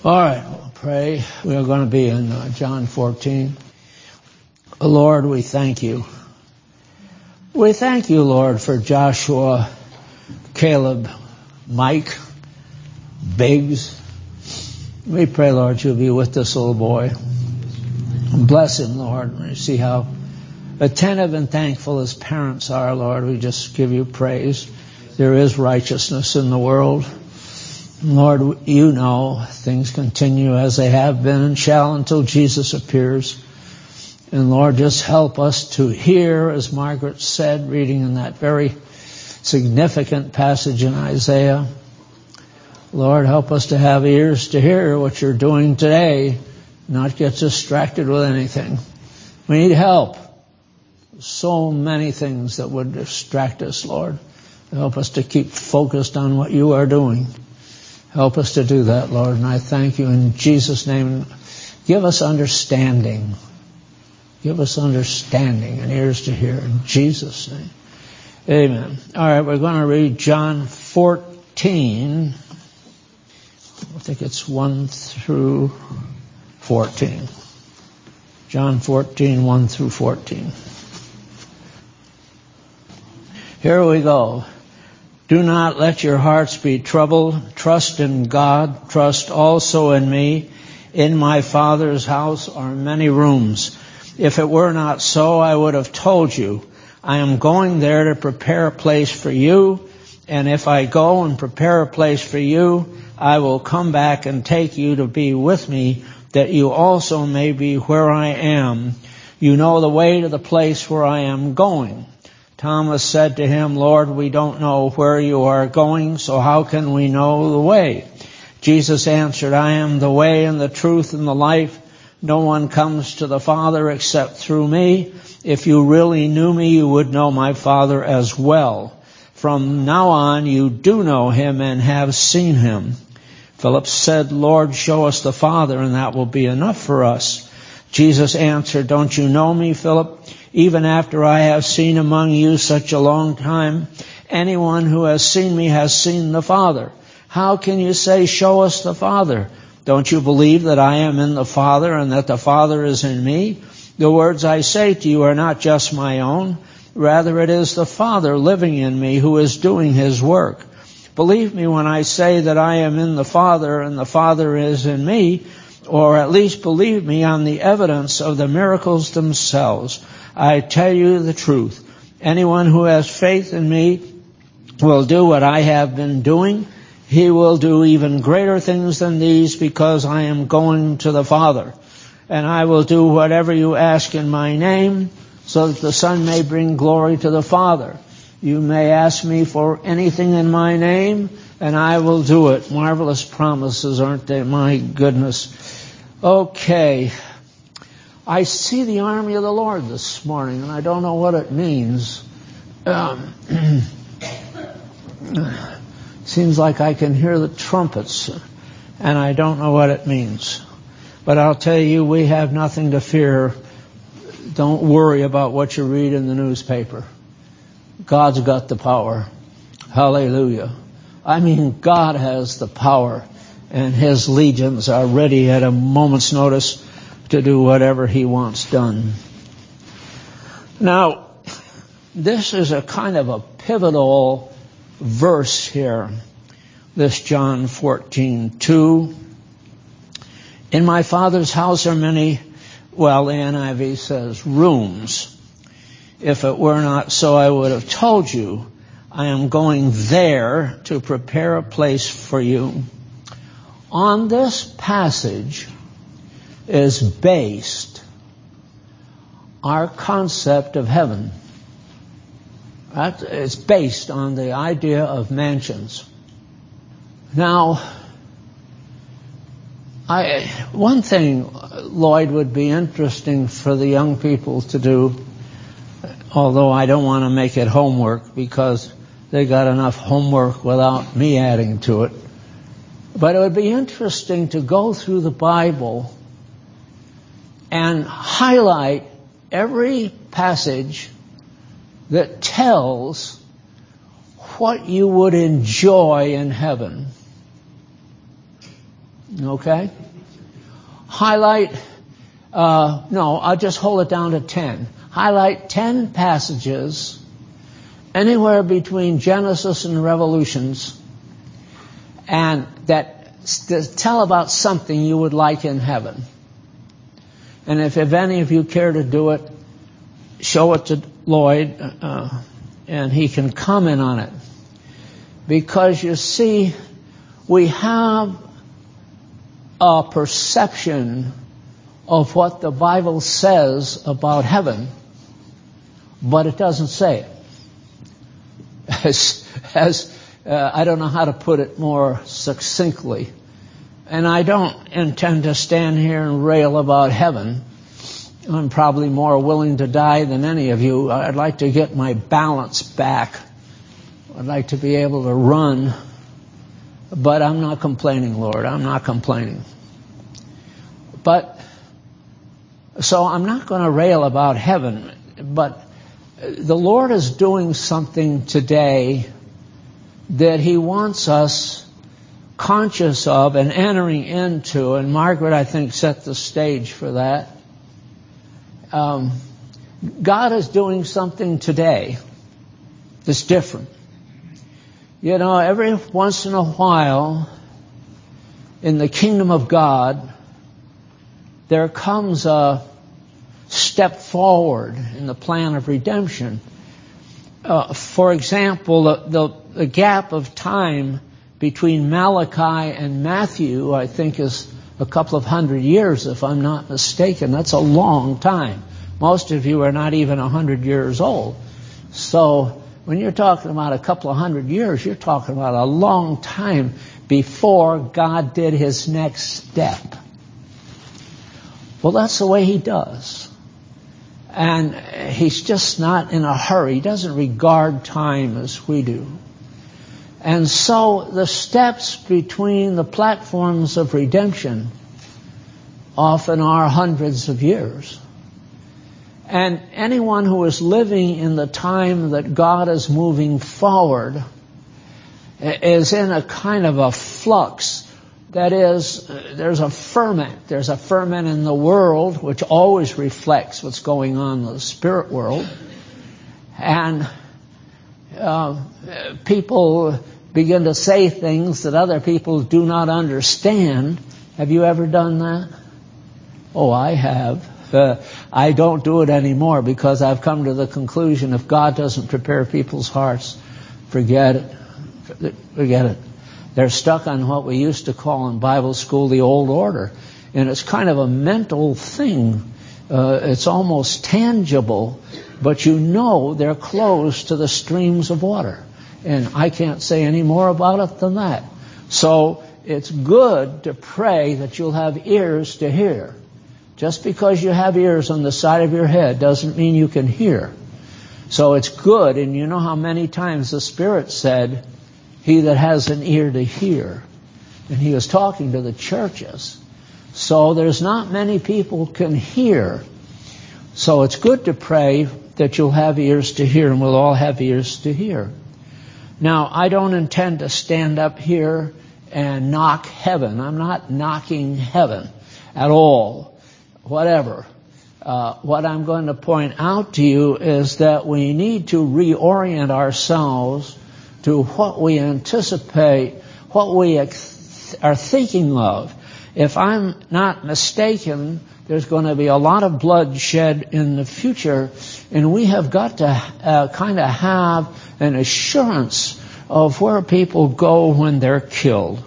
All right, we'll pray. We are going to be in John 14. Lord, we thank you. We thank you, Lord, for Joshua, Caleb, Mike, Biggs. We pray, Lord, you'll be with this little boy. Bless him, Lord. We see how attentive and thankful his parents are, Lord. We just give you praise. There is righteousness in the world. Lord, you know things continue as they have been and shall until Jesus appears. And Lord, just help us to hear, as Margaret said, reading in that very significant passage in Isaiah. Lord, help us to have ears to hear what you're doing today, not get distracted with anything. We need help. So many things that would distract us, Lord. Help us to keep focused on what you are doing. Help us to do that, Lord, and I thank you in Jesus' name. Give us understanding. Give us understanding and ears to hear in Jesus' name. Amen. All right, we're going to read John 14. I think it's 1 through 14. John 14, 1 through 14. Here we go. Do not let your hearts be troubled. Trust in God. Trust also in me. In my Father's house are many rooms. If it were not so, I would have told you. I am going there to prepare a place for you. And if I go and prepare a place for you, I will come back and take you to be with me, that you also may be where I am. You know the way to the place where I am going. Thomas said to him, Lord, we don't know where you are going, so how can we know the way? Jesus answered, I am the way and the truth and the life. No one comes to the Father except through me. If you really knew me, you would know my Father as well. From now on, you do know him and have seen him. Philip said, Lord, show us the Father, and that will be enough for us. Jesus answered, don't you know me, Philip? Even after I have seen among you such a long time, anyone who has seen me has seen the Father. How can you say, show us the Father? Don't you believe that I am in the Father and that the Father is in me? The words I say to you are not just my own. Rather, it is the Father living in me who is doing his work. Believe me when I say that I am in the Father and the Father is in me, or at least believe me on the evidence of the miracles themselves. I tell you the truth. Anyone who has faith in me will do what I have been doing. He will do even greater things than these because I am going to the Father. And I will do whatever you ask in my name so that the Son may bring glory to the Father. You may ask me for anything in my name and I will do it. Marvelous promises, aren't they? My goodness. Okay. I see the army of the Lord this morning, and I don't know what it means. Seems like I can hear the trumpets, and I don't know what it means. But I'll tell you, we have nothing to fear. Don't worry about what you read in the newspaper. God's got the power. Hallelujah. I mean, God has the power, and his legions are ready at a moment's notice to do whatever he wants done. Now, this is a kind of a pivotal verse here, this John 14:2. In my Father's house are many, well, the NIV says rooms. If it were not so, I would have told you. I am going there to prepare a place for you. On this passage is based our concept of heaven. It's based on the idea of mansions. Now, one thing, Lloyd, would be interesting for the young people to do, although I don't want to make it homework because they got enough homework without me adding to it. But it would be interesting to go through the Bible and highlight every passage that tells what you would enjoy in heaven. Okay? Highlight, I'll just hold it down to 10. Highlight 10 passages anywhere between Genesis and Revelations, and that tell about something you would like in heaven. And if any of you care to do it, show it to Lloyd, and he can comment on it. Because you see, we have a perception of what the Bible says about heaven, but it doesn't say it. I don't know how to put it more succinctly. And I don't intend to stand here and rail about heaven. I'm probably more willing to die than any of you. I'd like to get my balance back. I'd like to be able to run. But I'm not complaining, Lord. I'm not complaining. So I'm not going to rail about heaven. But the Lord is doing something today that He wants us conscious of and entering into, and Margaret, I think, set the stage for that. God is doing something today that's different. You know, every once in a while in the kingdom of God, there comes a step forward in the plan of redemption. For example, the gap of time between Malachi and Matthew, I think, is a couple of 100 years, if I'm not mistaken. That's a long time. Most of you are not even 100 years old. So when you're talking about a couple of 100 years, you're talking about a long time before God did His next step. Well, that's the way He does. And He's just not in a hurry. He doesn't regard time as we do. And so the steps between the platforms of redemption often are hundreds of years. And anyone who is living in the time that God is moving forward is in a kind of a flux. That is, there's a ferment. There's a ferment in the world which always reflects what's going on in the spirit world. And people begin to say things that other people do not understand. Have you ever done that? Oh, I have. I don't do it anymore because I've come to the conclusion if God doesn't prepare people's hearts, forget it. Forget it. They're stuck on what we used to call in Bible school the old order. And it's kind of a mental thing. It's almost tangible, but you know they're close to the streams of water. And I can't say any more about it than that. So it's good to pray that you'll have ears to hear. Just because you have ears on the side of your head doesn't mean you can hear. So it's good, and you know how many times the Spirit said, "He that has an ear to hear." And He was talking to the churches. So there's not many people can hear. So it's good to pray that you'll have ears to hear, and we'll all have ears to hear. Now, I don't intend to stand up here and knock heaven. I'm not knocking heaven at all. Whatever. What I'm going to point out to you is that we need to reorient ourselves to what we anticipate, what we are thinking of. If I'm not mistaken, there's going to be a lot of bloodshed in the future, and we have got to kind of have an assurance of where people go when they're killed.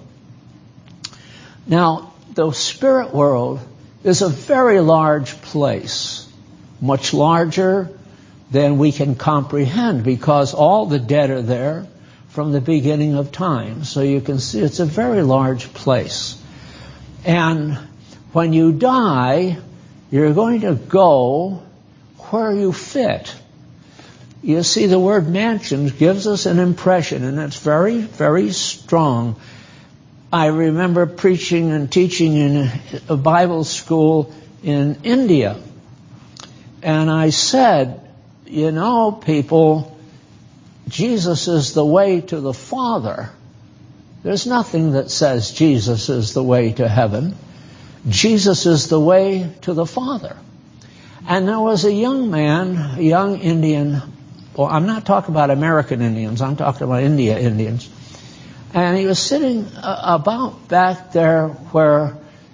Now, the spirit world is a very large place, much larger than we can comprehend, because all the dead are there from the beginning of time. So you can see it's a very large place. And when you die, you're going to go where you fit. You see, the word mansions gives us an impression, and it's very, very strong. I remember preaching and teaching in a Bible school in India. And I said, you know, people, Jesus is the way to the Father. There's nothing that says Jesus is the way to heaven. Jesus is the way to the Father. And there was a young man, a young Indian. Well, I'm not talking about American Indians. I'm talking about India Indians. And he was sitting about back there where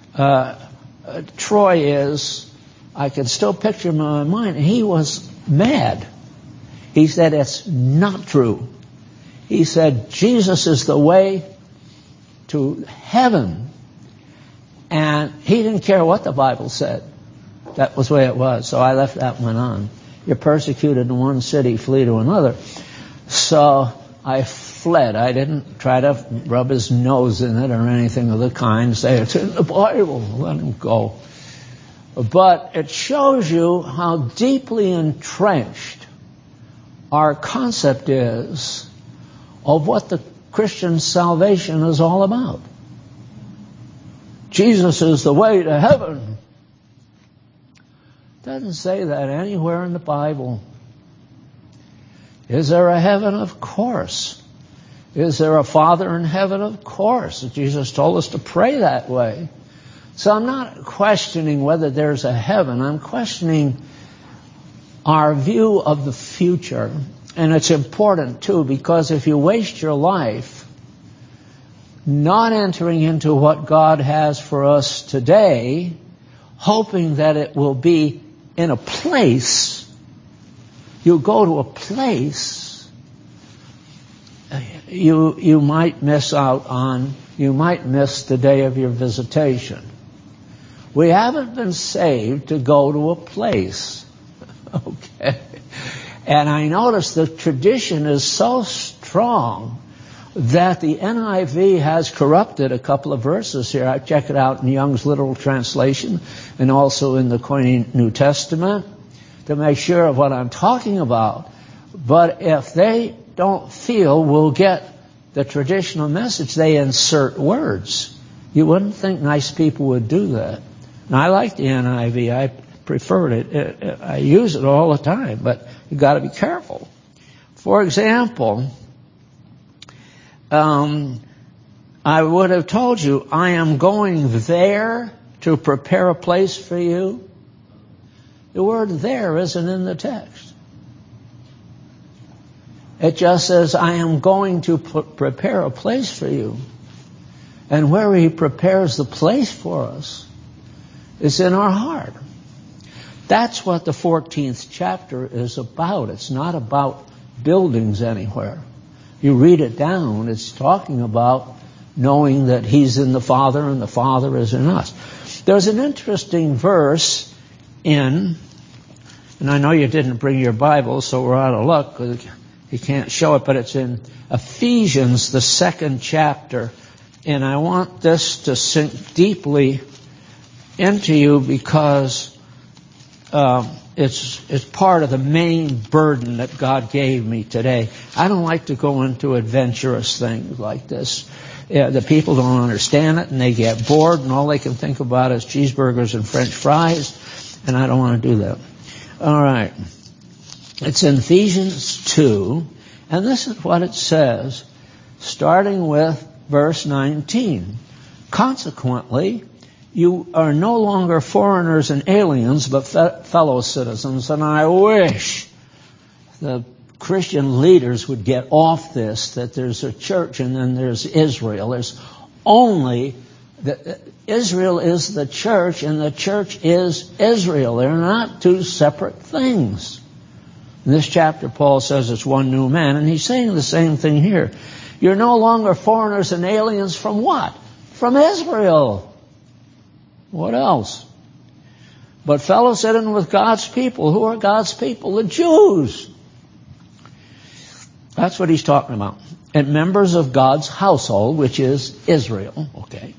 Troy is. I can still picture him in my mind. And he was mad. He said, it's not true. He said, Jesus is the way to heaven. And he didn't care what the Bible said. That was the way it was. So I left that one on. You're persecuted in one city, flee to another. So I fled. I didn't try to rub his nose in it or anything of the kind. Say, it's in the Bible. Let him go. But it shows you how deeply entrenched our concept is of what the Christian salvation is all about. Jesus is the way to heaven. Doesn't say that anywhere in the Bible. Is there a heaven? Of course. Is there a Father in heaven? Of course. Jesus told us to pray that way. So I'm not questioning whether there's a heaven. I'm questioning our view of the future. And it's important, too, because if you waste your life not entering into what God has for us today, hoping that it will be in a place, you go to a place, you might miss out on, you might miss the day of your visitation. We haven't been saved to go to a place. Okay. And I notice the tradition is so strong that the NIV has corrupted a couple of verses here. I check it out in Young's Literal Translation and also in the Koine New Testament to make sure of what I'm talking about. But if they don't feel we'll get the traditional message, they insert words. You wouldn't think nice people would do that. And I like the NIV. I preferred it. I use it all the time, but you've got to be careful. For example, I would have told you, I am going there to prepare a place for you. The word there isn't in the text. It just says, I am going to prepare a place for you. And where he prepares the place for us is in our heart. That's what the 14th chapter is about. It's not about buildings anywhere. You read it down, it's talking about knowing that he's in the Father and the Father is in us. There's an interesting verse in, and I know you didn't bring your Bible, so we're out of luck because you can't show it, but it's in Ephesians, the 2nd chapter. And I want this to sink deeply into you because it's part of the main burden that God gave me today. I don't like to go into adventurous things like this. The people don't understand it and they get bored and all they can think about is cheeseburgers and French fries, and I don't want to do that. All right. It's in Ephesians 2, and this is what it says, starting with verse 19. Consequently, you are no longer foreigners and aliens, but fellow citizens. And I wish the Christian leaders would get off this, that there's a church and then there's Israel. There's only, Israel is the church and the church is Israel. They're not two separate things. In this chapter, Paul says it's one new man, and he's saying the same thing here. You're no longer foreigners and aliens from what? From Israel. What else? But fellow citizen with God's people. Who are God's people? The Jews. That's what he's talking about. And members of God's household, which is Israel. Okay.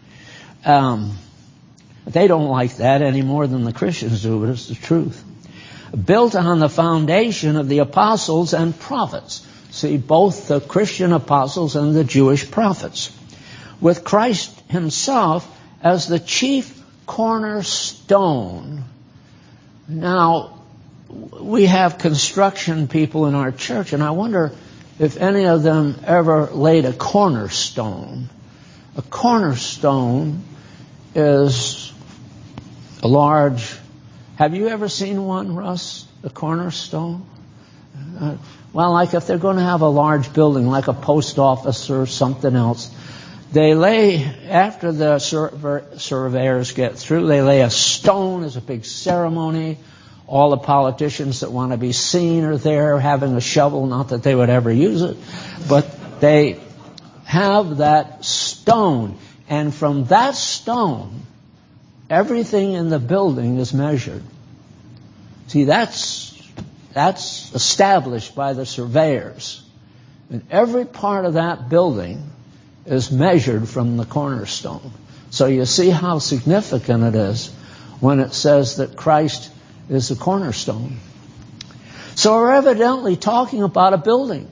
They don't like that any more than the Christians do, but it's the truth. Built on the foundation of the apostles and prophets. See, both the Christian apostles and the Jewish prophets. With Christ himself as the chief cornerstone. Now, we have construction people in our church, and I wonder if any of them ever laid a cornerstone. A cornerstone is a large... Have you ever seen one, Russ? A cornerstone? Well, like if they're going to have a large building, like a post office or something else, they lay, after the surveyors get through, they lay a stone as a big ceremony. All the politicians that want to be seen are there having a shovel, not that they would ever use it, but they have that stone. And from that stone, everything in the building is measured. See, that's established by the surveyors. And every part of that building is measured from the cornerstone. So you see how significant it is when it says that Christ is the cornerstone. So we're evidently talking about a building.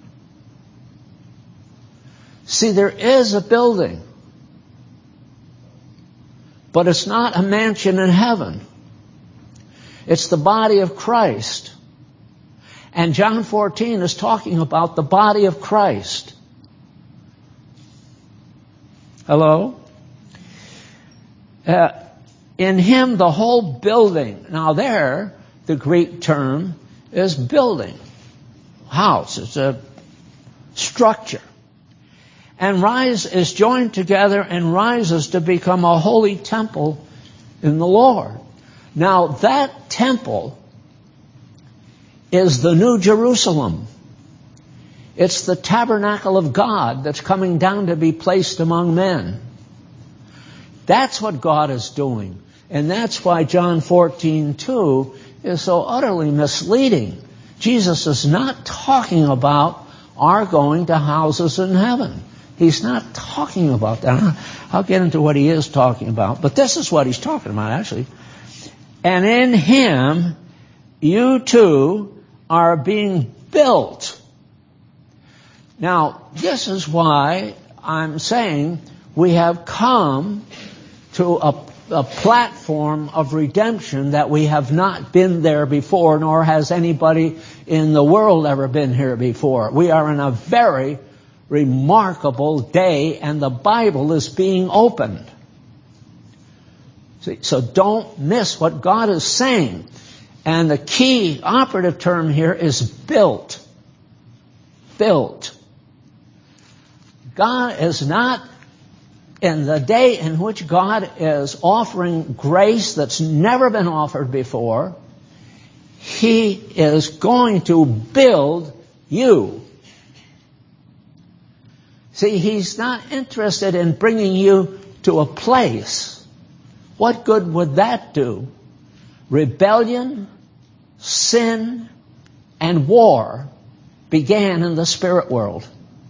See, there is a building, but it's not a mansion in heaven. It's the body of Christ. And John 14 is talking about the body of Christ. Hello? In him, the whole building. Now there, the Greek term is building. House. It's a structure. And is joined together and rises to become a holy temple in the Lord. Now that temple is the New Jerusalem. It's the tabernacle of God that's coming down to be placed among men. That's what God is doing. And that's why John 14:2 is so utterly misleading. Jesus is not talking about our going to houses in heaven. He's not talking about that. I'll get into what he is talking about. But this is what he's talking about, actually. And in him, you too are being built. Now, this is why I'm saying we have come to a platform of redemption that we have not been there before, nor has anybody in the world ever been here before. We are in a very remarkable day, and the Bible is being opened. See, so don't miss what God is saying. And the key operative term here is built. Built. God is not, in the day in which God is offering grace that's never been offered before, He is going to build you. See, He's not interested in bringing you to a place. What good would that do? Rebellion, sin, and war began in the spirit world.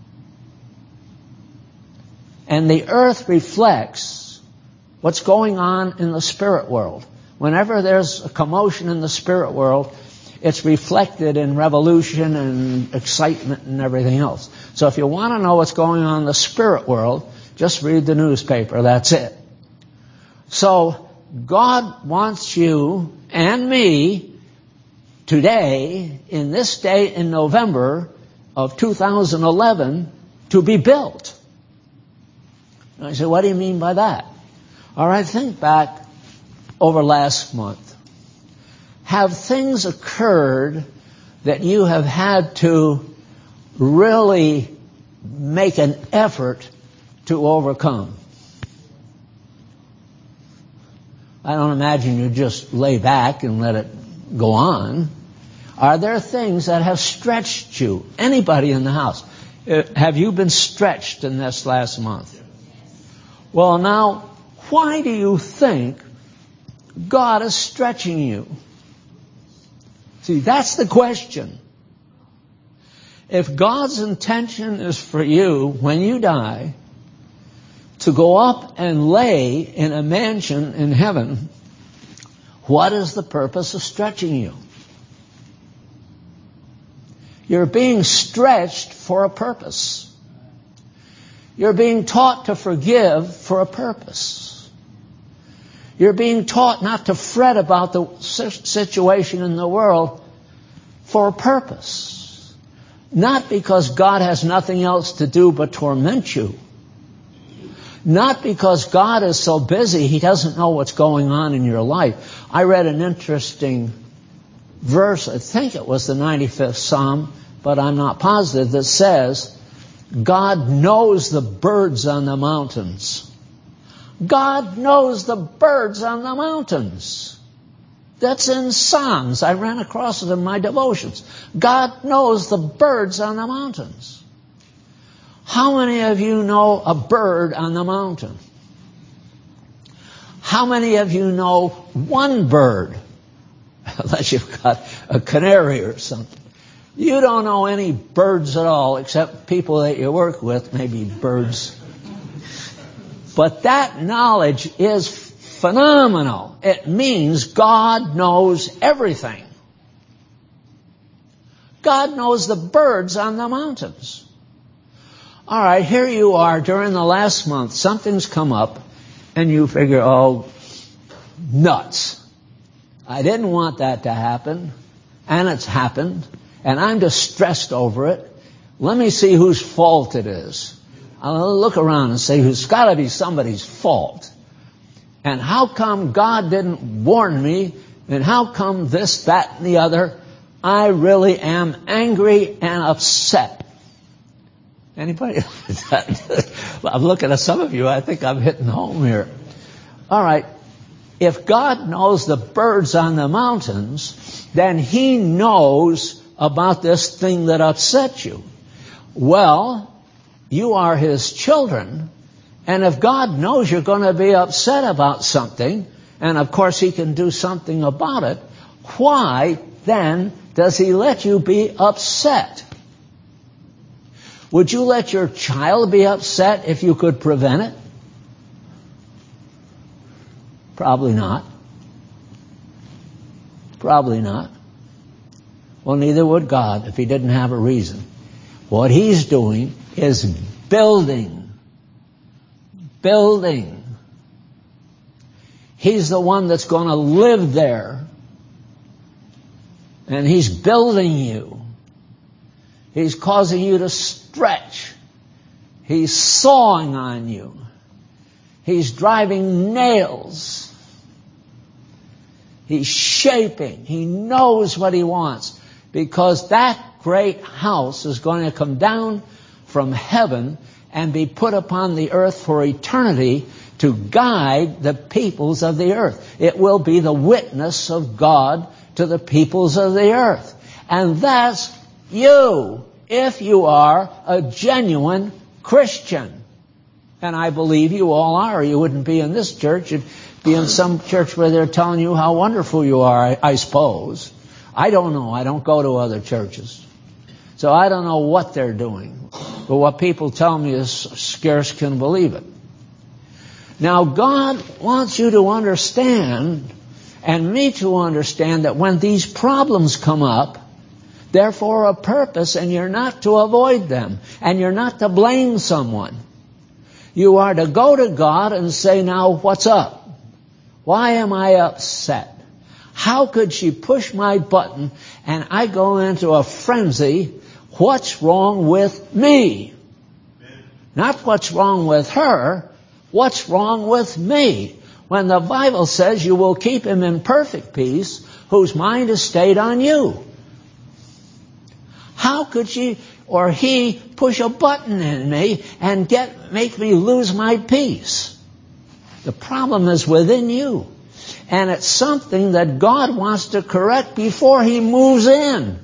And the earth reflects what's going on in the spirit world. Whenever there's a commotion in the spirit world, it's reflected in revolution and excitement and everything else. So if you want to know what's going on in the spirit world, just read the newspaper. That's it. So God wants you and me today, in this day in November of 2011, to be built. And I say, what do you mean by that? All right, think back over last month. Have things occurred that you have had to really make an effort to overcome? I don't imagine you just lay back and let it go on. Are there things that have stretched you? Anybody in the house? Have you been stretched in this last month? Well, now, why do you think God is stretching you? See, that's the question. If God's intention is for you, when you die, to go up and lay in a mansion in heaven, what is the purpose of stretching you? You're being stretched for a purpose. You're being taught to forgive for a purpose. You're being taught not to fret about the situation in the world for a purpose. Not because God has nothing else to do but torment you. Not because God is so busy He doesn't know what's going on in your life. I read an interesting verse, I think it was the 95th Psalm, but I'm not positive, that says, God knows the birds on the mountains. God knows the birds on the mountains. That's in Psalms. I ran across it in my devotions. God knows the birds on the mountains. How many of you know a bird on the mountain? How many of you know one bird? Unless you've got a canary or something. You don't know any birds at all except people that you work with, maybe birds. But that knowledge is phenomenal. It means God knows everything. God knows the birds on the mountains. All right, here you are during the last month. Something's come up, and you figure, oh, nuts. I didn't want that to happen, and it's happened, and I'm distressed over it. Let me see whose fault it is. I'll look around and say, it's got to be somebody's fault. And how come God didn't warn me? And how come this, that, and the other? I really am angry and upset. Anybody? I'm looking at some of you. I think I'm hitting home here. All right. If God knows the birds on the mountains, then He knows about this thing that upset you. Well, you are His children, and if God knows you're going to be upset about something, and of course He can do something about it, why then does He let you be upset? Would you let your child be upset if you could prevent it? Probably not. Probably not. Well, neither would God if He didn't have a reason. What He's doing is building. Building. He's the one that's going to live there. And He's building you. He's causing you to stretch. He's sawing on you. He's driving nails. He's shaping. He knows what He wants, because that great house is going to come down from heaven and be put upon the earth for eternity to guide the peoples of the earth. It will be the witness of God to the peoples of the earth. And that's you, if you are a genuine Christian. And I believe you all are. You wouldn't be in this church. You'd be in some church where they're telling you how wonderful you are, I suppose. I don't know. I don't go to other churches. So I don't know what they're doing. But what people tell me is scarce can believe it. Now, God wants you to understand, and me to understand, that when these problems come up, they're for a purpose, and you're not to avoid them, and you're not to blame someone. You are to go to God and say, now, what's up? Why am I upset? How could she push my button and I go into a frenzy? What's wrong with me? Not what's wrong with her. What's wrong with me? When the Bible says you will keep him in perfect peace whose mind is stayed on you. How could she or he push a button in me and make me lose my peace? The problem is within you. And it's something that God wants to correct before He moves in.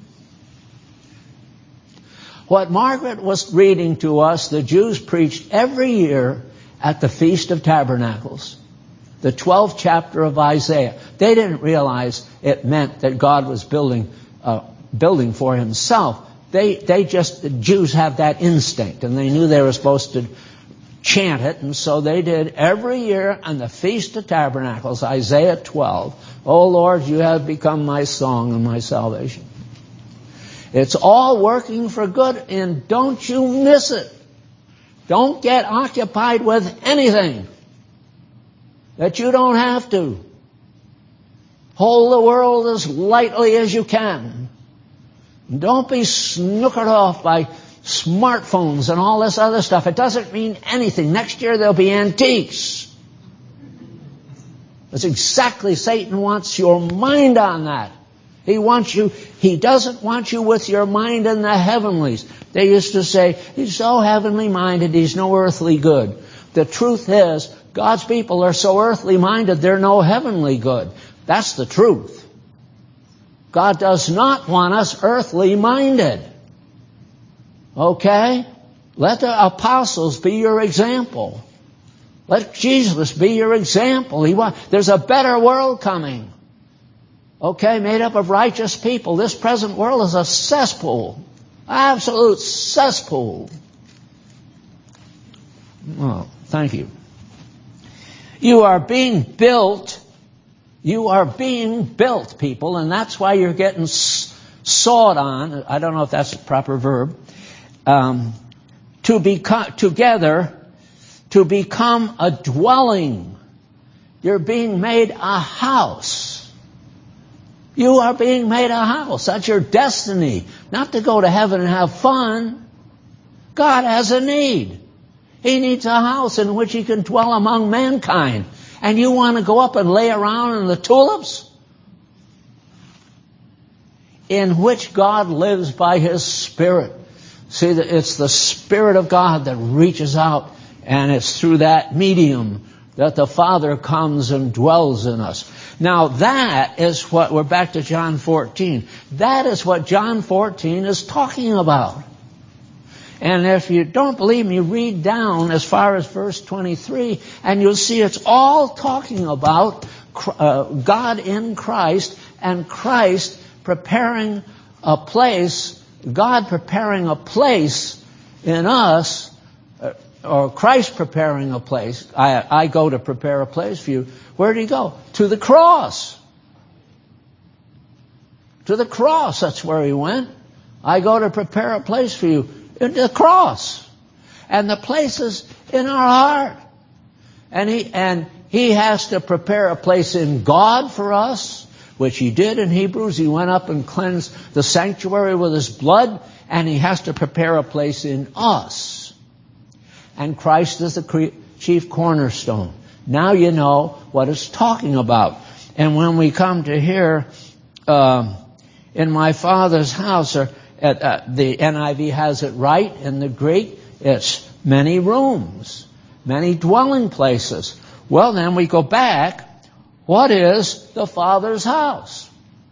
What Margaret was reading to us, the Jews preached every year at the Feast of Tabernacles, the 12th chapter of Isaiah. They didn't realize it meant that God was building for Himself. The Jews have that instinct, and they knew they were supposed to chant it, and so they did every year on the Feast of Tabernacles, Isaiah 12. Oh Lord, you have become my song and my salvation. It's all working for good, and don't you miss it. Don't get occupied with anything that you don't have to. Hold the world as lightly as you can. Don't be snookered off by smartphones and all this other stuff. It doesn't mean anything. Next year there'll be antiques. That's exactly, Satan wants your mind on that. He doesn't want you with your mind in the heavenlies. They used to say, he's so heavenly minded, he's no earthly good. The truth is, God's people are so earthly minded, they're no heavenly good. That's the truth. God does not want us earthly minded. Okay? Let the apostles be your example. Let Jesus be your example. There's a better world coming. Okay, made up of righteous people. This present world is a cesspool. Absolute cesspool. Well, thank you. You are being built. You are being built, people, and that's why you're getting sawed on. I don't know if that's a proper verb. To become together, to become a dwelling. You're being made a house. You are being made a house. That's your destiny. Not to go to heaven and have fun. God has a need. He needs a house in which he can dwell among mankind. And you want to go up and lay around in the tulips? In which God lives by his Spirit. See, it's the Spirit of God that reaches out, and it's through that medium that the Father comes and dwells in us. Now that is what, we're back to John 14. That is what John 14 is talking about. And if you don't believe me, read down as far as verse 23, and you'll see it's all talking about God in Christ, and Christ preparing a place, God preparing a place in us, or Christ preparing a place. I go to prepare a place for you. Where did he go? To the cross. To the cross, that's where he went. I go to prepare a place for you. In the cross. And the place is in our heart. And he has to prepare a place in God for us, which he did in Hebrews. He went up and cleansed the sanctuary with his blood, and he has to prepare a place in us. And Christ is the chief cornerstone. Now you know what it's talking about. And when we come to here, in my Father's house, or the NIV has it right in the Greek, it's many rooms, many dwelling places. Well, then we go back. What is the Father's house?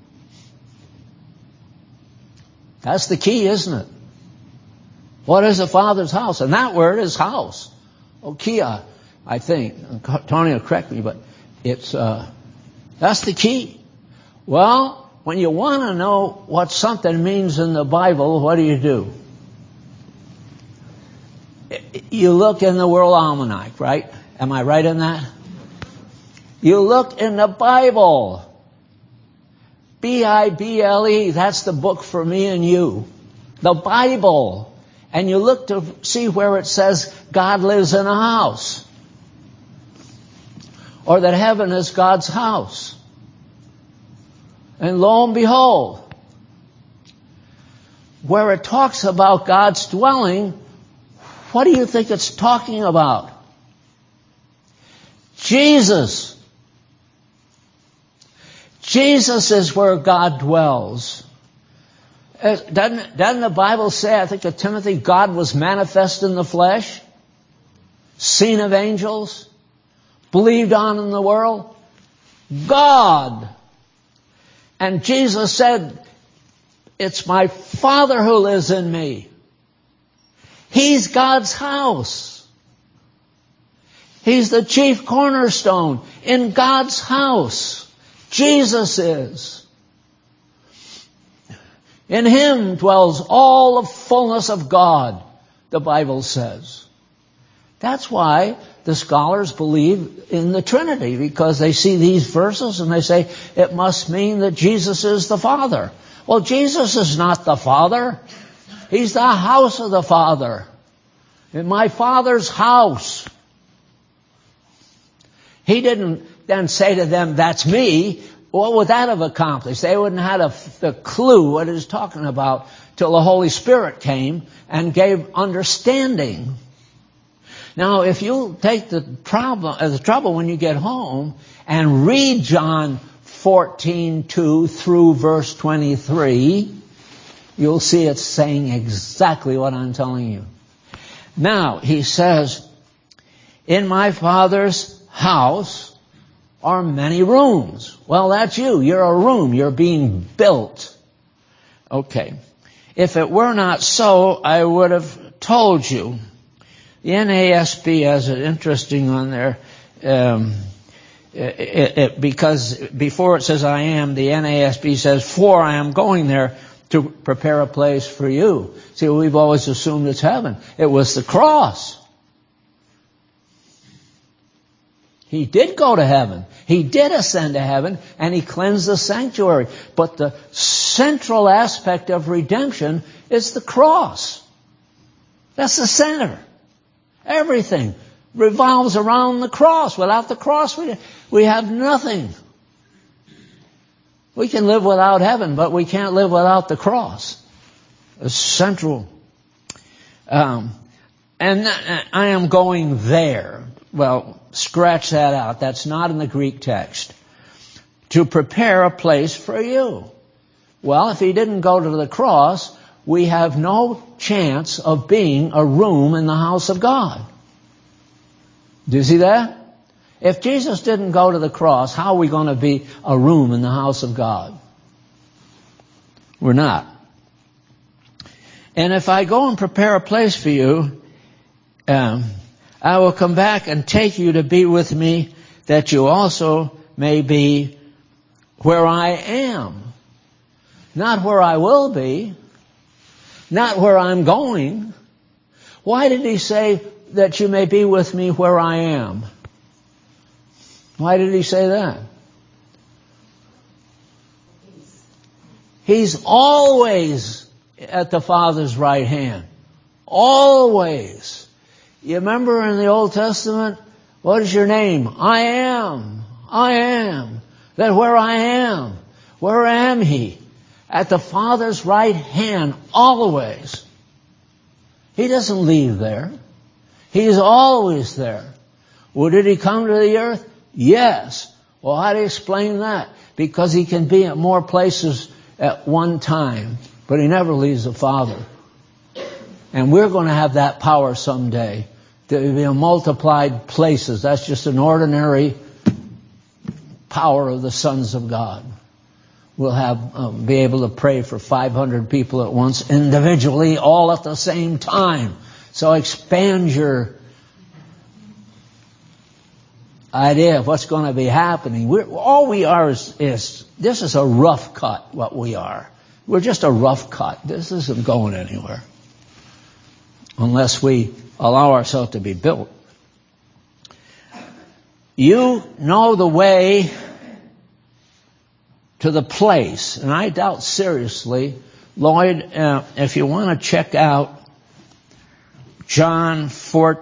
That's the key, isn't it? What is the Father's house? And that word is house. Okia, I think. Tony will correct me, but it's that's the key. Well, when you want to know what something means in the Bible, what do? You look in the World Almanac, right? Am I right in that? You look in the Bible. Bible, that's the book for me and you. The Bible. And you look to see where it says God lives in a house. Or that heaven is God's house. And lo and behold, where it talks about God's dwelling, what do you think it's talking about? Jesus. Jesus is where God dwells. Doesn't the Bible say, I think of Timothy, God was manifest in the flesh, seen of angels, believed on in the world? God. And Jesus said, it's my Father who lives in me. He's God's house. He's the chief cornerstone in God's house. Jesus is. In him dwells all the fullness of God, the Bible says. That's why the scholars believe in the Trinity, because they see these verses and they say it must mean that Jesus is the Father. Well, Jesus is not the Father. He's the house of the Father. In my Father's house. He didn't then say to them, that's me. what would that have accomplished? They wouldn't have had a clue what it is talking about till the Holy Spirit came and gave understanding. Now, if you take the trouble when you get home and read John 14:2 through verse 23, you'll see it's saying exactly what I'm telling you. Now, he says, in my Father's house are many rooms. Well, that's you. You're a room. You're being built. Okay. If it were not so, I would have told you. The NASB has it interesting on there, because before it says I am, the NASB says, for I am going there to prepare a place for you. See, we've always assumed it's heaven. It was the cross. He did go to heaven. He did ascend to heaven, and he cleansed the sanctuary. But the central aspect of redemption is the cross. That's the center. Everything revolves around the cross. Without the cross, we have nothing. We can live without heaven, but we can't live without the cross. It's central. And I am going there. Well, scratch that out. That's not in the Greek text. To prepare a place for you. Well, if he didn't go to the cross, we have no chance of being a room in the house of God. Do you see that? If Jesus didn't go to the cross, how are we going to be a room in the house of God? We're not. And if I go and prepare a place for you, I will come back and take you to be with me, that you also may be where I am. Not where I will be. Not where I'm going. Why did he say that you may be with me where I am? Why did he say that? He's always at the Father's right hand. Always. You remember in the Old Testament, what is your name? I am. I am. That where I am. Where am he? At the Father's right hand, always. He doesn't leave there. He's always there. Well, did he come to the earth? Yes. Well, how do you explain that? Because he can be at more places at one time, but he never leaves the Father. And we're going to have that power someday. There will be a multiplied places. That's just an ordinary power of the sons of God. We'll have be able to pray for 500 people at once, individually, all at the same time. So expand your idea of what's going to be happening. All we are is this is a rough cut, what we are. We're just a rough cut. This isn't going anywhere unless we allow ourselves to be built. You know the way to the place. And I doubt seriously, Lloyd, if you want to check out John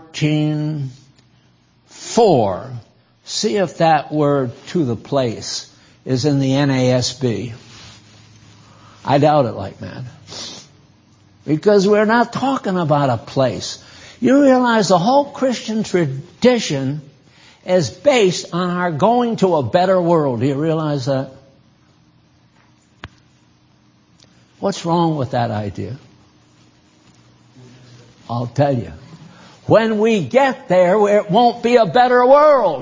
14:4, see if that word to the place is in the NASB. I doubt it like that. Because we're not talking about a place. You realize the whole Christian tradition is based on our going to a better world. Do you realize that? What's wrong with that idea? I'll tell you. When we get there, it won't be a better world.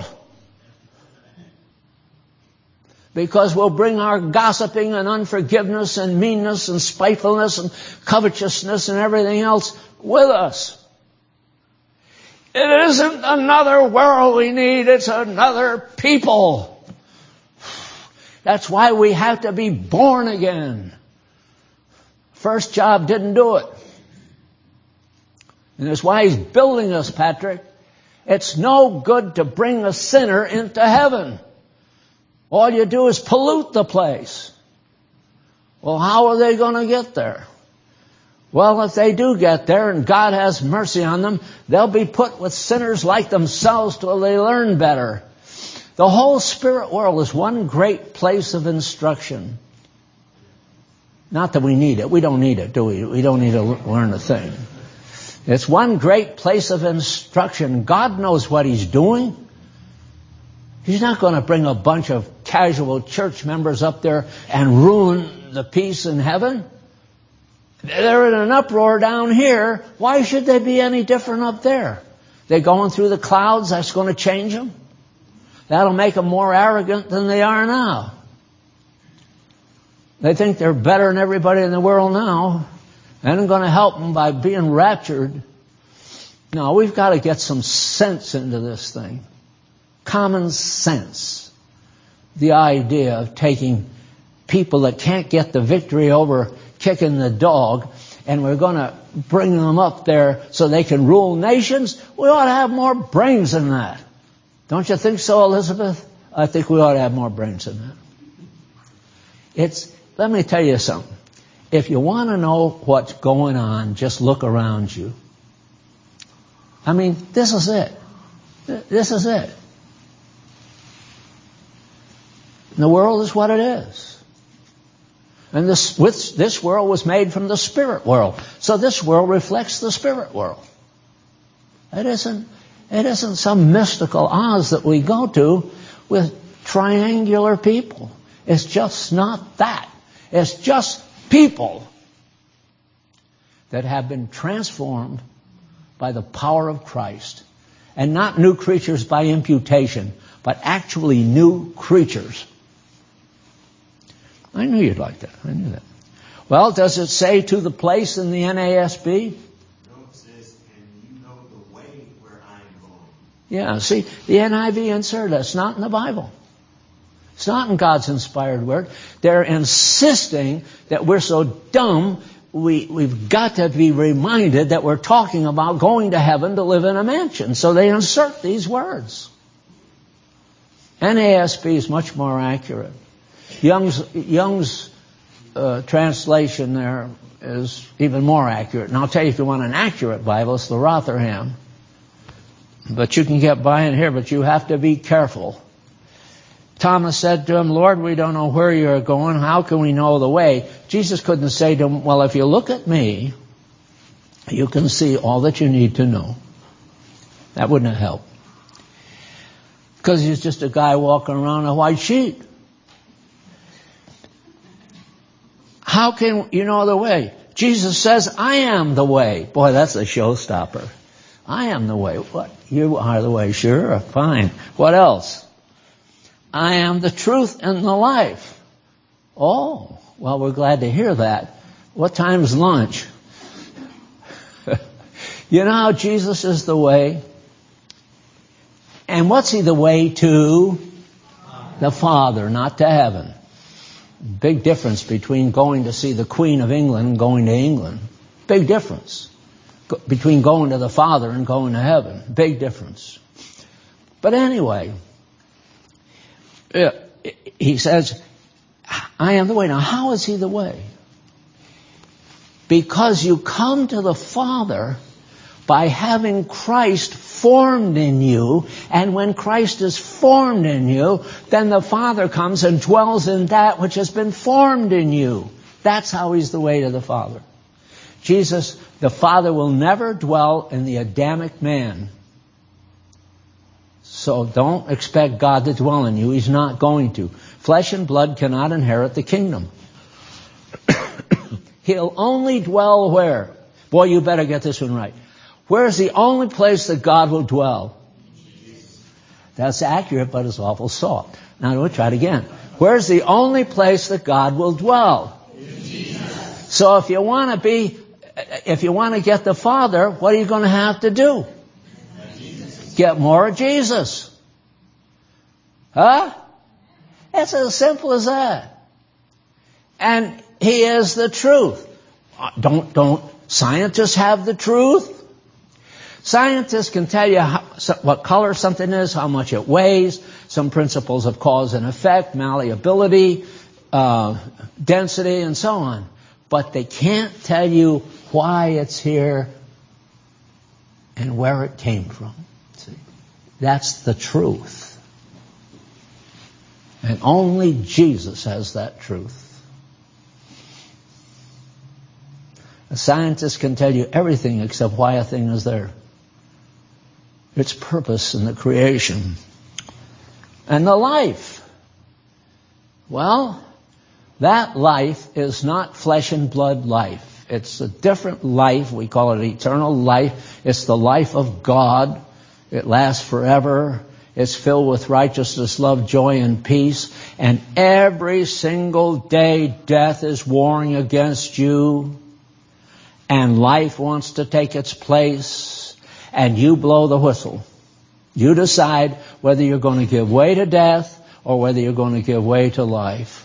Because we'll bring our gossiping and unforgiveness and meanness and spitefulness and covetousness and everything else with us. It isn't another world we need, it's another people. That's why we have to be born again. First job didn't do it. And that's why he's building us, Patrick. It's no good to bring a sinner into heaven. All you do is pollute the place. Well, how are they going to get there? Well, if they do get there and God has mercy on them, they'll be put with sinners like themselves till they learn better. The whole spirit world is one great place of instruction. Not that we need it. We don't need it, do we? We don't need to learn a thing. It's one great place of instruction. God knows what He's doing. He's not going to bring a bunch of casual church members up there and ruin the peace in heaven. They're in an uproar down here. Why should they be any different up there? They're going through the clouds. That's going to change them. That'll make them more arrogant than they are now. They think they're better than everybody in the world now. That ain't going to help them by being raptured. No, we've got to get some sense into this thing. Common sense. The idea of taking people that can't get the victory over kicking the dog, and we're going to bring them up there so they can rule nations. We ought to have more brains than that. Don't you think so, Elizabeth? I think we ought to have more brains than that. Let me tell you something. If you want to know what's going on, just look around you. I mean, this is it. This is it. The world is what it is. And this world was made from the spirit world. So this world reflects the spirit world. It isn't some mystical Oz that we go to with triangular people. It's just not that. It's just people that have been transformed by the power of Christ. And not new creatures by imputation, but actually new creatures. I knew you'd like that. I knew that. Well, does it say to the place in the NASB? No, it says, and you know the way where I am going. Yeah, see, the NIV inserted it. It's not in the Bible. It's not in God's inspired word. They're insisting that we're so dumb, we've got to be reminded that we're talking about going to heaven to live in a mansion. So they insert these words. NASB is much more accurate. Young's translation there is even more accurate. And I'll tell you, if you want an accurate Bible, it's the Rotherham. But you can get by in here, but you have to be careful. Thomas said to him, Lord, we don't know where you're going. How can we know the way? Jesus couldn't say to him, well, if you look at me, you can see all that you need to know. That wouldn't have helped. Because he's just a guy walking around on a white sheet. How can you know the way? Jesus says, I am the way. Boy, that's a showstopper. I am the way. What? You are the way. Sure, fine. What else? I am the truth and the life. Oh, well, we're glad to hear that. What time's lunch? You know how Jesus is the way? And what's he the way to? The Father, not to heaven. Big difference between going to see the Queen of England and going to England. Big difference. Between going to the Father and going to heaven. Big difference. But anyway, he says, I am the way. Now, how is he the way? Because you come to the Father by having Christ formed in you, and when Christ is formed in you, then the Father comes and dwells in that which has been formed in you. That's how he's the way to the Father. Jesus, the Father, will never dwell in the Adamic man. So don't expect God to dwell in you. He's not going to. Flesh and blood cannot inherit the kingdom. He'll only dwell where? Boy, you better get this one right. Where's the only place that God will dwell? That's accurate, but it's awful soft. Now we'll try it again. Where's the only place that God will dwell? So if you want to get the Father, what are you going to have to do? Get more of Jesus. Huh? It's as simple as that. And he is the truth. Don't scientists have the truth? Scientists can tell you what color something is, how much it weighs, some principles of cause and effect, malleability, density, and so on. But they can't tell you why it's here and where it came from. See? That's the truth. And only Jesus has that truth. A scientist can tell you everything except why a thing is there. Its purpose in the creation. And the life. Well, that life is not flesh and blood life. It's a different life. We call it eternal life. It's the life of God. It lasts forever. It's filled with righteousness, love, joy, and peace. And every single day, death is warring against you. And life wants to take its place. And you blow the whistle. You decide whether you're going to give way to death or whether you're going to give way to life.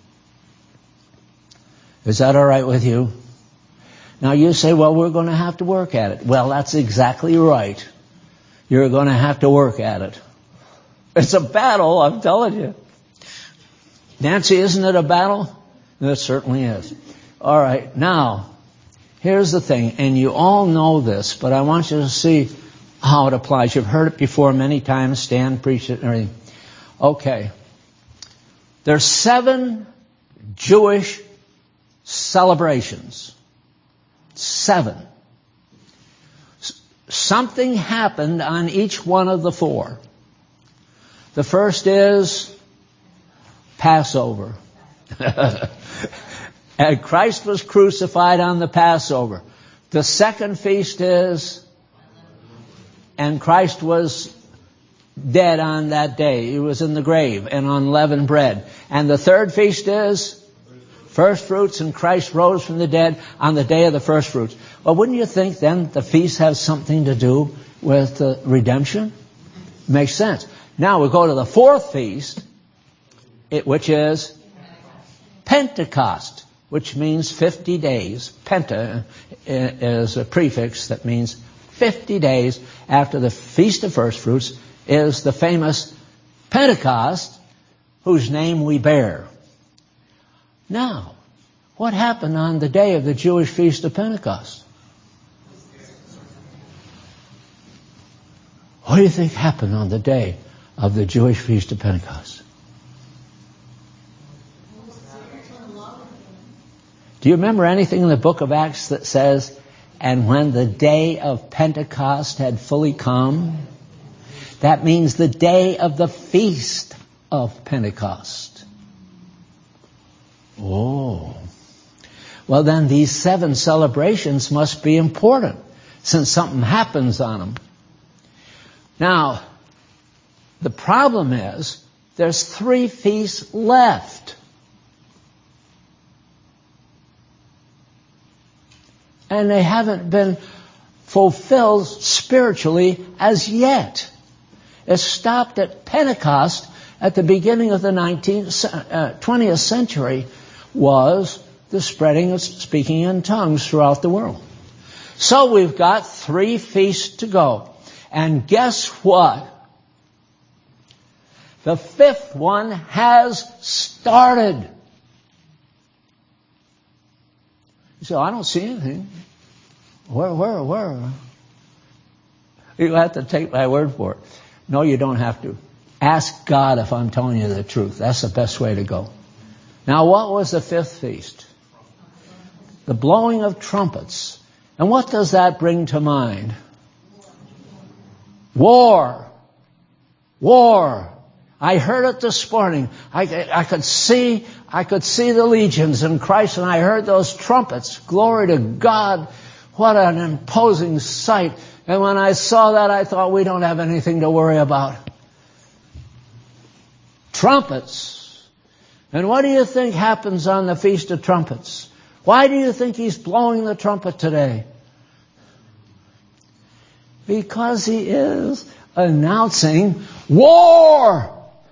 Is that all right with you? Now you say, well, we're going to have to work at it. Well, that's exactly right. You're going to have to work at it. It's a battle, I'm telling you. Nancy, isn't it a battle? It certainly is. All right, now, here's the thing, and you all know this, but I want you to see how it applies. You've heard it before many times, Stan preached it and everything. Okay. There's 7 Jewish celebrations. 7. Something happened on each one of the 4. The first is Passover. And Christ was crucified on the Passover. The second feast is, and Christ was dead on that day. He was in the grave and on unleavened bread. And the third feast is first fruits, and Christ rose from the dead on the day of the first fruits. Well, wouldn't you think then the feast has something to do with redemption? Makes sense. Now we go to the fourth feast, which is Pentecost, which means 50 days. Penta is a prefix that means 50 days after the Feast of First Fruits is the famous Pentecost, whose name we bear. Now, what happened on the day of the Jewish Feast of Pentecost? What do you think happened on the day of the Jewish Feast of Pentecost? Do you remember anything in the book of Acts that says, and when the day of Pentecost had fully come? That means the day of the Feast of Pentecost. Oh. Well, then these 7 celebrations must be important, since something happens on them. Now, the problem is, there's 3 feasts left. And they haven't been fulfilled spiritually as yet. It stopped at Pentecost at the beginning of the 20th century was the spreading of speaking in tongues throughout the world. So we've got 3 feasts to go. And guess what? The 5th one has started. You say, I don't see anything. Where? You have to take my word for it. No, you don't have to. Ask God if I'm telling you the truth. That's the best way to go. Now, what was the 5th feast? The blowing of trumpets. And what does that bring to mind? War. I heard it this morning. I could see the legions in Christ, and I heard those trumpets. Glory to God. What an imposing sight. And when I saw that, I thought, we don't have anything to worry about. Trumpets. And what do you think happens on the Feast of Trumpets? Why do you think he's blowing the trumpet today? Because he is announcing war.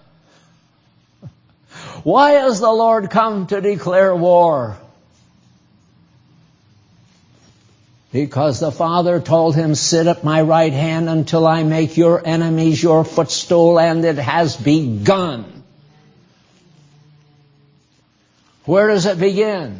Why has the Lord come to declare war? Because the Father told him, sit at my right hand until I make your enemies your footstool, and it has begun. Where does it begin?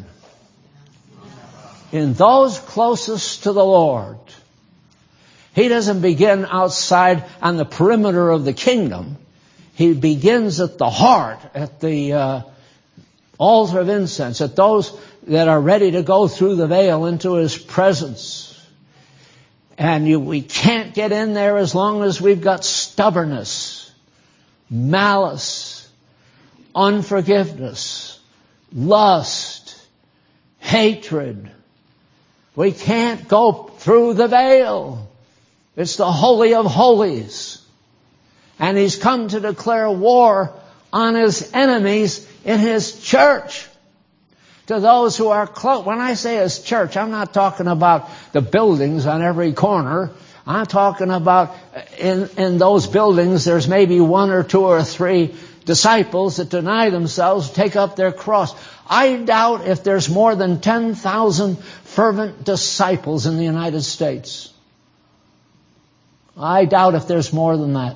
In those closest to the Lord. He doesn't begin outside on the perimeter of the kingdom. He begins at the heart, at the altar of incense, at those that are ready to go through the veil into His presence. And we can't get in there as long as we've got stubbornness, malice, unforgiveness, lust, hatred. We can't go through the veil. It's the Holy of Holies. And He's come to declare war on His enemies in His church. To those who are close. When I say His church, I'm not talking about the buildings on every corner. I'm talking about in those buildings there's maybe 1 or 2 or 3 disciples that deny themselves, take up their cross. I doubt if there's more than 10,000 fervent disciples in the United States. I doubt if there's more than that.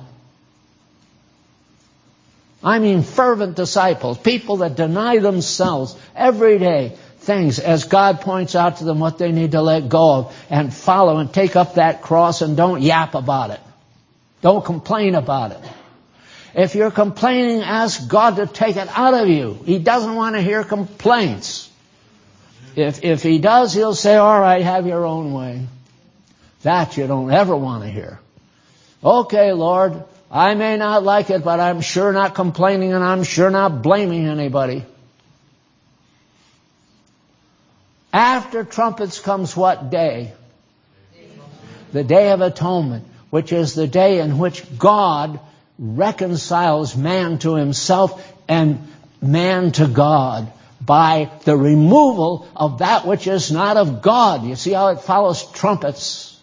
I mean fervent disciples, people that deny themselves every day, things as God points out to them what they need to let go of and follow and take up that cross, and don't yap about it. Don't complain about it. If you're complaining, ask God to take it out of you. He doesn't want to hear complaints. If He does, He'll say, all right, have your own way. That you don't ever want to hear. Okay, Lord, I may not like it, but I'm sure not complaining, and I'm sure not blaming anybody. After trumpets comes what day? The Day of Atonement, which is the day in which God reconciles man to Himself and man to God by the removal of that which is not of God. You see how it follows trumpets?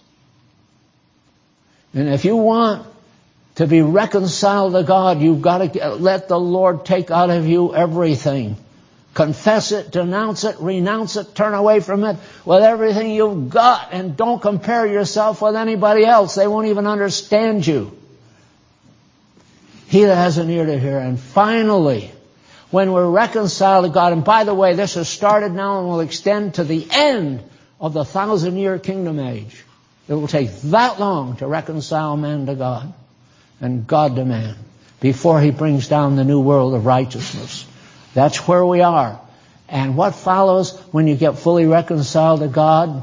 And if you want to be reconciled to God, you've got to let the Lord take out of you everything. Confess it, denounce it, renounce it, turn away from it with everything you've got, and don't compare yourself with anybody else. They won't even understand you. He that has an ear to hear. And finally, when we're reconciled to God, and by the way, this has started now and will extend to the end of the 1,000-year kingdom age. It will take that long to reconcile man to God and God to man before He brings down the new world of righteousness. That's where we are. And what follows when you get fully reconciled to God?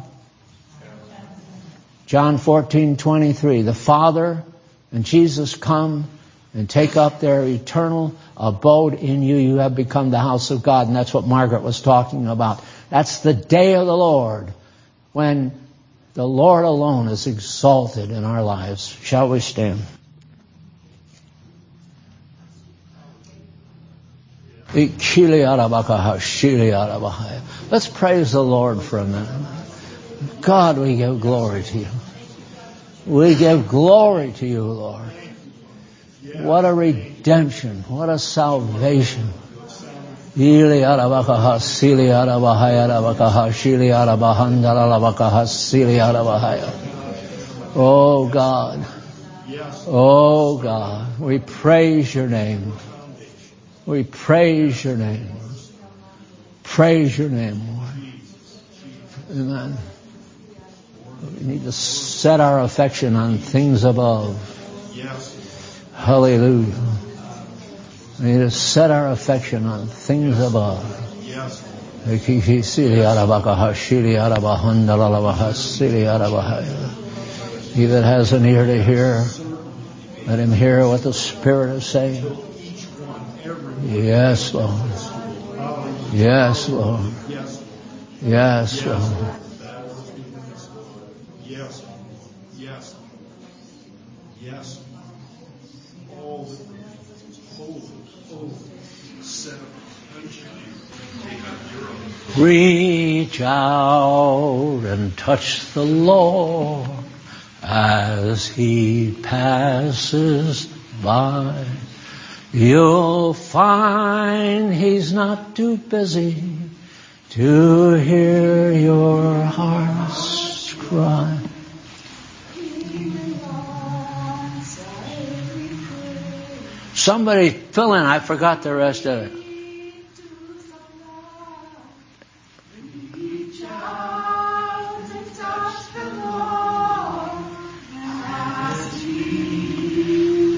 John 14:23. The Father and Jesus come and take up their eternal abode in you. You have become the house of God. And that's what Margaret was talking about. That's the day of the Lord, when the Lord alone is exalted in our lives. Shall we stand? Let's praise the Lord for a minute. God, we give glory to You. We give glory to You, Lord. What a redemption. What a salvation. Oh God. Oh God. We praise Your name. We praise Your name. Praise Your name, Lord. Amen. We need to set our affection on things above. Hallelujah. We need to set our affection on things above. He that has an ear to hear, let him hear what the Spirit is saying. Yes, Lord. Yes, Lord. Yes, Lord. Yes. Yes. Yes. All holy, set up take out your own. Reach out and touch the Lord as He passes by. You'll find He's not too busy to hear your heart's cry. Somebody fill in. I forgot the rest of it.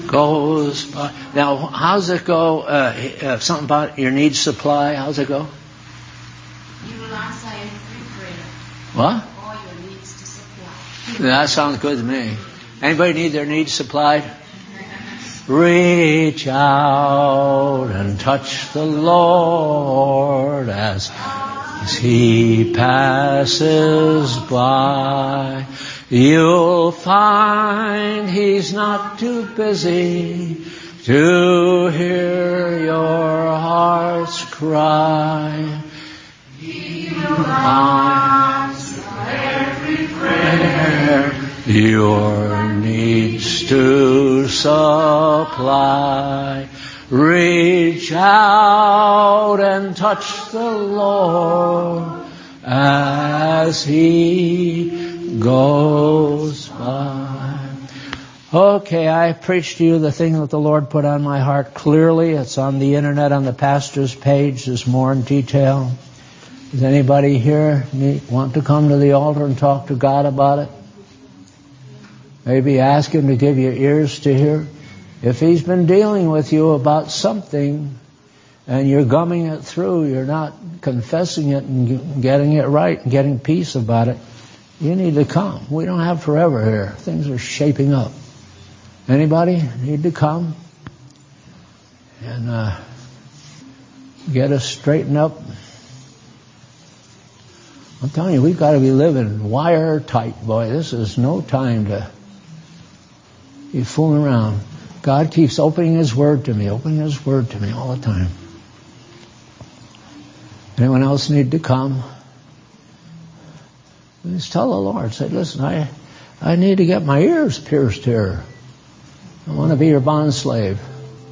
goes by. Now, how's it go? Something about your needs supply. How's it go? You will answer every prayer. What? All your needs to supply. That sounds good to me. Anybody need their needs supplied? Reach out and touch the Lord as He passes by. You'll find He's not too busy to hear your heart's cry. He will answer every prayer your needs to supply. Reach out and touch the Lord as He goes by. Okay, I preached to you the thing that the Lord put on my heart clearly. It's on the internet on the pastor's page. There's more in detail. Does anybody here want to come to the altar and talk to God about it? Maybe ask Him to give you ears to hear. If He's been dealing with you about something and you're gumming it through, you're not confessing it and getting it right and getting peace about it, you need to come. We don't have forever here. Things are shaping up. Anybody need to come and get us straightened up? I'm telling you, we've got to be living wire tight, boy. This is no time to be fooling around. God keeps opening His Word to me all the time. Anyone else need to come? Just tell the Lord, say, listen, I need to get my ears pierced here. I want to be your bond slave.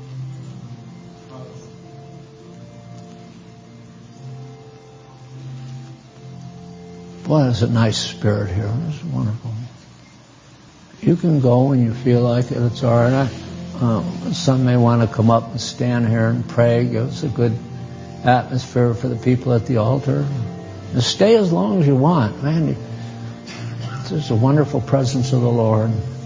Boy, there's a nice spirit here. It's wonderful. You can go when you feel like it. It's all right. Some may want to come up and stand here and pray. Give us a good atmosphere for the people at the altar. And stay as long as you want. Man, there's a wonderful presence of the Lord.